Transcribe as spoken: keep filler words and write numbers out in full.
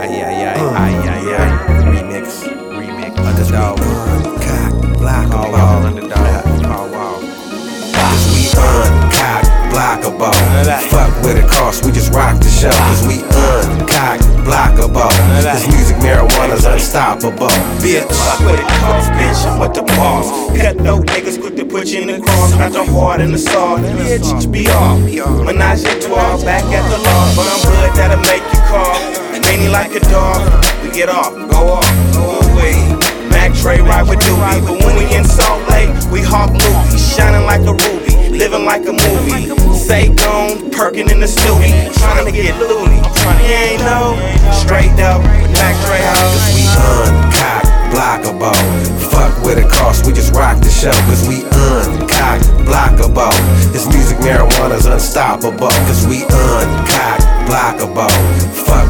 Ay, ay, ay, ay, ay, ay. Remix, remix. Underdog. Uncock, blockable. Call underdog. Call wow. Cause we uncock, blockable. Fuck with it cost, we just rock the show. Cause we uncock, blockable. This music marijuana's unstoppable. Bitch, Fuck with it cost, bitch, I'm with the boss. Cut those niggas quick to put you in the cross. Got the heart and the saw, bitch, be off. Menage a trois, back at the law. But I'm good, that'll make you call. Many like a dog, we get off, go off, go away. Mac Trey ride with Doobie, but when we in Salt Lake, we hawk movies, shining like a ruby, living like a movie. Say gone, perking in the studio, trying to get loony. You ain't know, straight up with Mac Trey cause house. we uncock, blockable. Fuck with it cost, we just rock the show. Cause we uncock, blockable. This music marijuana's unstoppable. Cause we uncock, blockable. Fuck